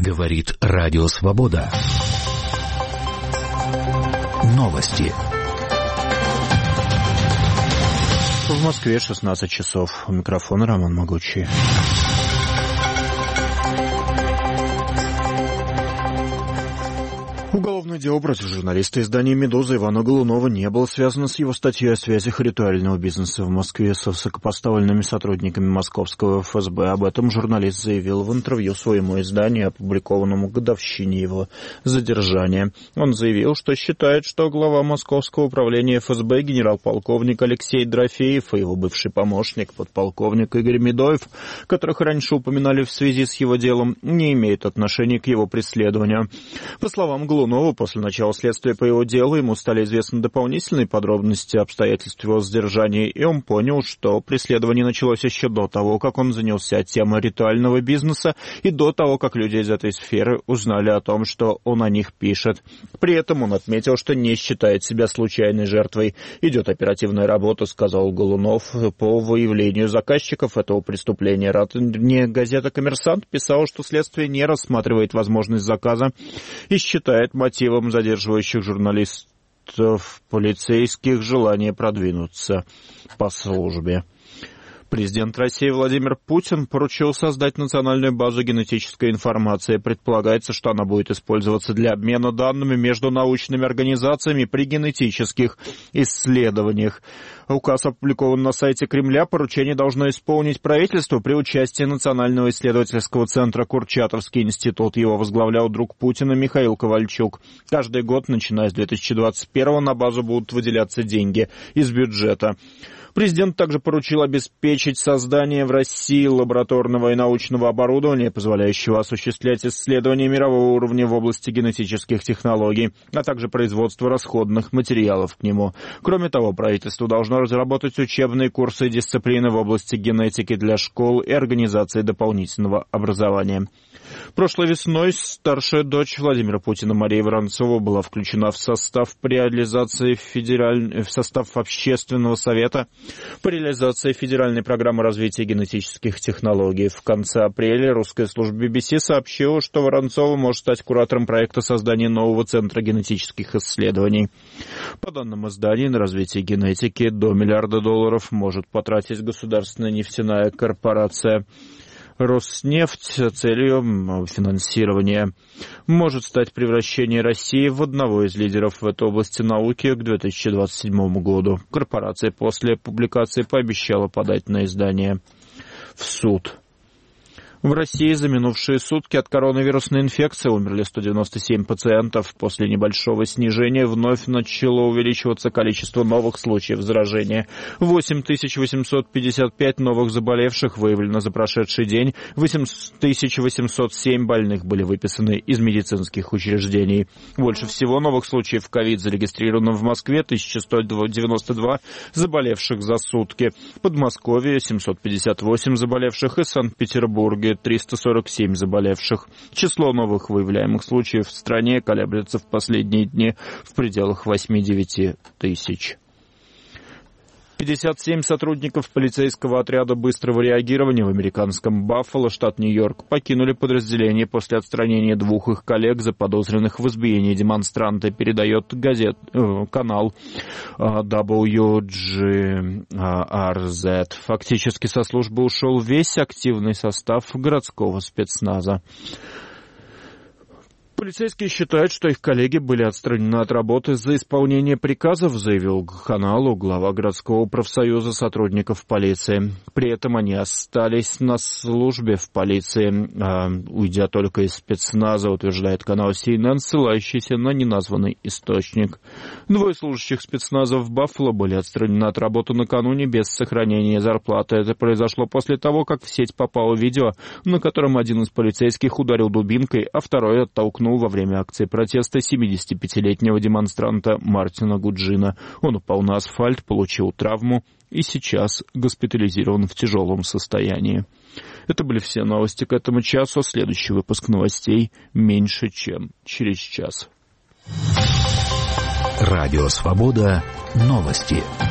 Говорит Радио Свобода. Новости. В Москве 16 часов. У микрофона Роман Могучий. Уголовное дело против журналиста издания «Медуза» Ивана Голунова не было связано с его статьей о связях ритуального бизнеса в Москве с высокопоставленными сотрудниками московского ФСБ. Об этом журналист заявил в интервью своему изданию, опубликованному к годовщине его задержания. Он заявил, что считает, что глава московского управления ФСБ генерал-полковник Алексей Дорофеев и его бывший помощник подполковник Игорь Медоев, которых раньше упоминали в связи с его делом, не имеют отношения к его преследованию. По словам Голунова, после начала следствия по его делу ему стали известны дополнительные подробности обстоятельств его задержания, и он понял, что преследование началось еще до того, как он занялся темой ритуального бизнеса, и до того, как люди из этой сферы узнали о том, что он о них пишет. При этом он отметил, что не считает себя случайной жертвой. «Идет оперативная работа», — сказал Голунов, по выявлению заказчиков этого преступления. Ранее газета «Коммерсант» писала, что следствие не рассматривает возможность заказа и считает мотивом задерживающих журналистов полицейских желание продвинуться по службе. Президент России Владимир Путин поручил создать национальную базу генетической информации. Предполагается, что она будет использоваться для обмена данными между научными организациями при генетических исследованиях. Указ опубликован на сайте Кремля. Поручение должно исполнить правительство при участии Национального исследовательского центра «Курчатовский институт». Его возглавлял друг Путина Михаил Ковальчук. Каждый год, начиная с 2021-го, на базу будут выделяться деньги из бюджета. Президент также поручил обеспечить создание в России лабораторного и научного оборудования, позволяющего осуществлять исследования мирового уровня в области генетических технологий, а также производство расходных материалов к нему. Кроме того, правительство должно разработать учебные курсы и дисциплины в области генетики для школ и организации дополнительного образования. Прошлой весной старшая дочь Владимира Путина Мария Воронцова была включена в состав Общественного совета по реализации федеральной программы развития генетических технологий. В конце апреля русская служба BBC сообщила, что Воронцова может стать куратором проекта создания нового центра генетических исследований. По данным издания, на развитие генетики до $1 миллиарда может потратить государственная нефтяная корпорация Роснефть. Целью финансирования может стать превращение России в одного из лидеров в этой области науки к 2027 году. Корпорация после публикации пообещала подать на издание в суд. В России за минувшие сутки от коронавирусной инфекции умерли 197 пациентов. После небольшого снижения вновь начало увеличиваться количество новых случаев заражения. 8855 новых заболевших выявлено за прошедший день. 8807 больных были выписаны из медицинских учреждений. Больше всего новых случаев ковид зарегистрировано в Москве, 1192 заболевших за сутки. В Подмосковье 758 заболевших и Санкт-Петербурге 347 заболевших. Число новых выявляемых случаев в стране колеблется в последние дни в пределах 8-9 тысяч. 57 сотрудников полицейского отряда быстрого реагирования в американском Баффало, штат Нью-Йорк, покинули подразделение после отстранения двух их коллег, заподозренных в избиении демонстранта, передает канал WGRZ. Фактически со службы ушел весь активный состав городского спецназа. Полицейские считают, что их коллеги были отстранены от работы за исполнение приказов, заявил каналу глава городского профсоюза сотрудников полиции. При этом они остались на службе в полиции, уйдя только из спецназа, утверждает канал CNN, ссылающийся на неназванный источник. Двое служащих спецназа в Баффало были отстранены от работы накануне без сохранения зарплаты. Это произошло после того, как в сеть попало видео, на котором один из полицейских ударил дубинкой, а второй оттолкнул во время акции протеста 75-летнего демонстранта Мартина Гуджина. Он упал на асфальт, получил травму и сейчас госпитализирован в тяжелом состоянии. Это были все новости к этому часу. Следующий выпуск новостей меньше, чем через час. Радио Свобода. Новости.